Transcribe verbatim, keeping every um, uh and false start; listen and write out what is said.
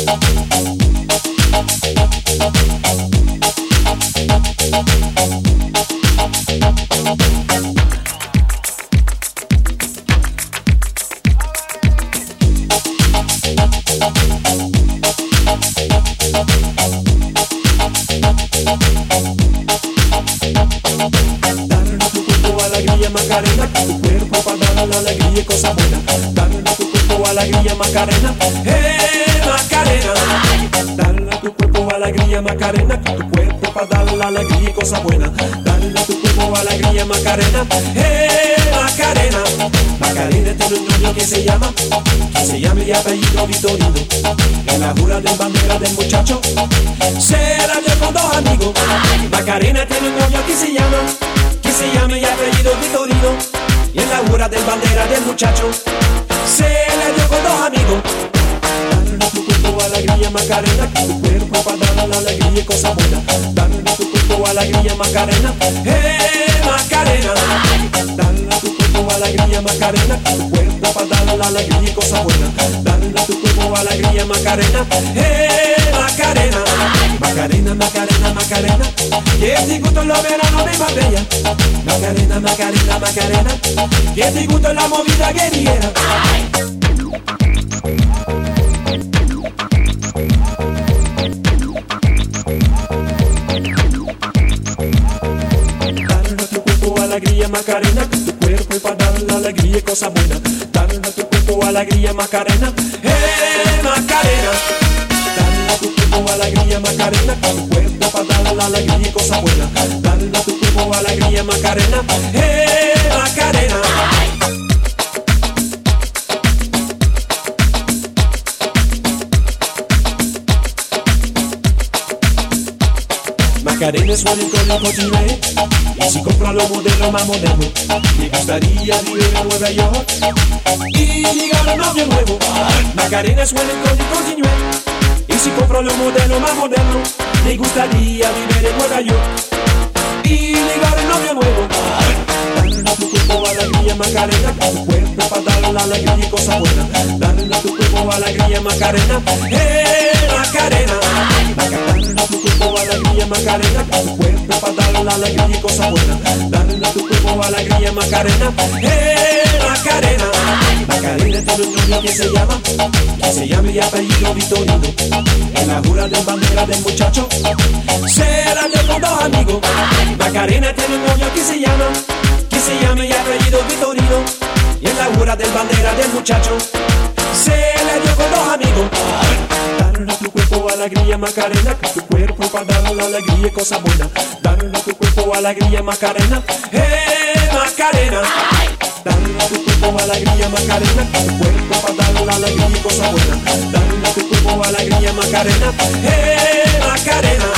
Macarena, tu cuerpo para dar la alegría y cosa buena. Dale a tu cuerpo alegría Macarena, eh Macarena. Dale a tu cuerpo alegría Macarena, tu cuerpo para dar la alegría y cosa buena. Dale a tu cuerpo alegría Macarena, eh Macarena. Macarena tiene un novio que se llama, que se llama y apellido Vitorino. En la jura de bandera del muchacho se la dio con dos amigos. Macarena tiene un novio que se llama, que se llama y apellido Vitorino. Y en la jura del bandera del muchacho se le dio con dos amigos. Dale a tu cuerpo alegría Macarena, tu cuerpo para dar la alegría y cosa buena. Dale a tu cuerpo alegría Macarena, eh Macarena. Dale a tu cuerpo alegría Macarena, tu cuerpo para dar la alegría y cosa buena. Dale a tu cuerpo alegría Macarena, eh Macarena. Macarena, Macarena, Macarena, que te gusta los veranos de Marbella. Macarena, Macarena, Macarena, que te gusta la movida guerrillera. Dale a tu cuerpo alegría Macarena, tu cuerpo para dar la alegría y cosa buena. Dale a tu cuerpo alegría Macarena, eh Macarena. Dale a tu cuerpo alegría Macarena, tu cuerpo para dar la alegría y cosa buena. Dale a tu cuerpo alegría Macarena, eh Macarena. Macarena suena con el cochine, y si compra los modelos más modernos, me gustaría vivir en Nueva York y llegar a novio nuevo. Macarena suena con el cochine, y si compro los modelos más modernos, me gustaría vivir en Nueva York y llegar a novio nuevo. Dale a tu cuerpo alegría Macarena, tu cuerpo para dar la alegría y cosa buena. Dale a tu cuerpo alegría Macarena, eh Macarena. Dale a tu cuerpo alegría Macarena, tu cuerpo para dar la alegría y cosa buena. Dale a tu cuerpo alegría Macarena, eh Macarena. Macarena tiene un novio que se llama, que se llama y apellido Vitorino. En la jura de bandera del muchacho se la dio con dos amigos. Macarena tiene un novio que se llama, que se llama y apellido Vitorino. Y en la jura del bandera del muchacho se le dio con dos amigos. Dale a tu cuerpo alegría Macarena, tu cuerpo para dar la alegría y cosa buena. Dale a tu cuerpo alegría Macarena, eh Macarena. Dale a tu cuerpo alegría Macarena, tu cuerpo para dar la alegría y cosa buena. Dale a tu cuerpo alegría Macarena, eh Macarena.